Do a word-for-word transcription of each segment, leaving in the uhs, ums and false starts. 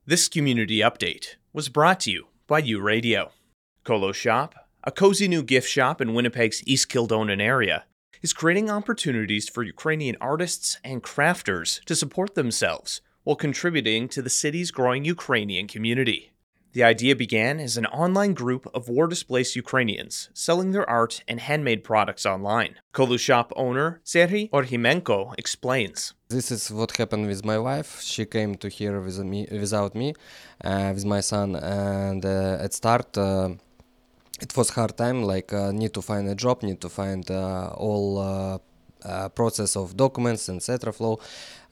This community update was brought to you by U-Radio. Kolo Shop, a cozy new gift shop in Winnipeg's East Kildonan area, is creating opportunities for Ukrainian artists and crafters to support themselves while contributing to the city's growing Ukrainian community. The idea began as an online group of war-displaced Ukrainians selling their art and handmade products online. Kolo Shop owner Serhiy Orhimenko explains. This is what happened with my wife. She came to here with me, without me, uh, with my son, and uh, at start uh, it was hard time. Like uh, need to find a job, need to find uh, all uh, uh, process of documents and et cetera flow.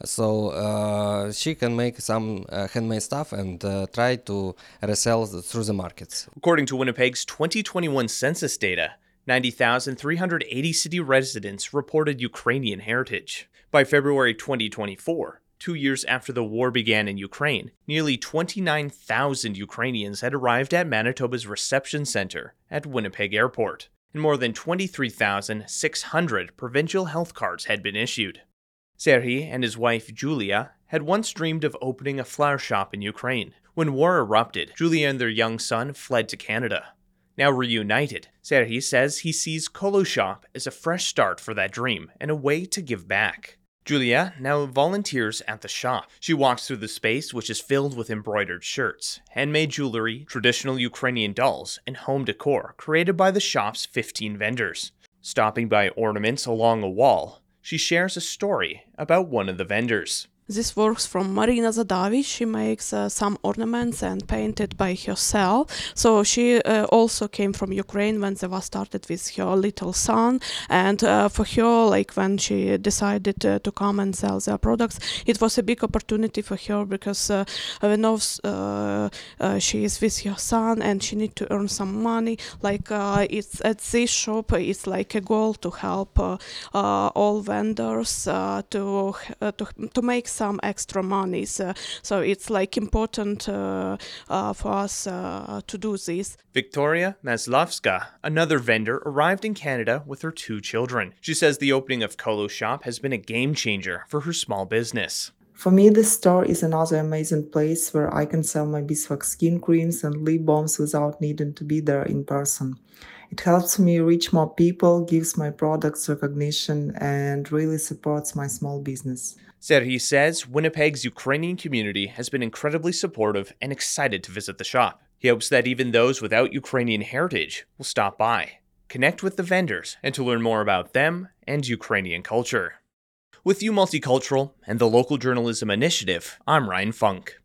So uh, she can make some uh, handmade stuff and uh, try to resell through the markets. According to Winnipeg's twenty twenty-one census data, ninety thousand three hundred eighty city residents reported Ukrainian heritage. By February twenty twenty-four, two years after the war began in Ukraine, nearly twenty-nine thousand Ukrainians had arrived at Manitoba's reception center at Winnipeg Airport, and more than twenty-three thousand six hundred provincial health cards had been issued. Serhiy and his wife Julia had once dreamed of opening a flower shop in Ukraine. When war erupted, Julia and their young son fled to Canada. Now reunited, Serhiy says he sees Kolo Shop as a fresh start for that dream and a way to give back. Julia now volunteers at the shop. She walks through the space, which is filled with embroidered shirts, handmade jewelry, traditional Ukrainian dolls, and home decor created by the shop's fifteen vendors. Stopping by ornaments along a wall, she shares a story about one of the vendors. This works from Marina Zadavi. She makes uh, some ornaments and painted by herself. So she uh, also came from Ukraine when the war started with her little son. And uh, for her, like when she decided uh, to come and sell their products, it was a big opportunity for her because uh, we know uh, uh, she is with her son and she need to earn some money. Like uh, it's at this shop, it's like a goal to help uh, uh, all vendors uh, to uh, to to make some extra money, so, so it's like important uh, uh, for us uh, to do this. Victoria Maslovska, another vendor, arrived in Canada with her two children. She says the opening of Kolo Shop has been a game changer for her small business. For me, this store is another amazing place where I can sell my beeswax skin creams and lip balms without needing to be there in person. It helps me reach more people, gives my products recognition, and really supports my small business. Serhiy says Winnipeg's Ukrainian community has been incredibly supportive and excited to visit the shop. He hopes that even those without Ukrainian heritage will stop by, connect with the vendors, and to learn more about them and Ukrainian culture. With U Multicultural and the Local Journalism Initiative, I'm Ryan Funk.